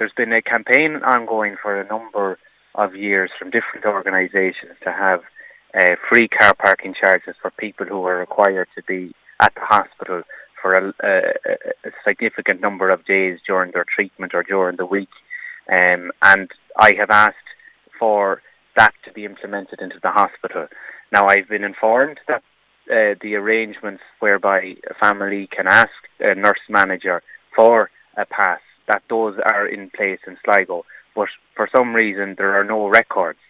there's been a campaign ongoing for a number of years from different organisations to have free car parking charges for people who are required to be at the hospital for a significant number of days during their treatment or during the week. And I have asked for that to be implemented into the hospital. Now, I've been informed that the arrangements whereby a family can ask a nurse manager for a pass, that those are in place in Sligo. But for some reason, there are no records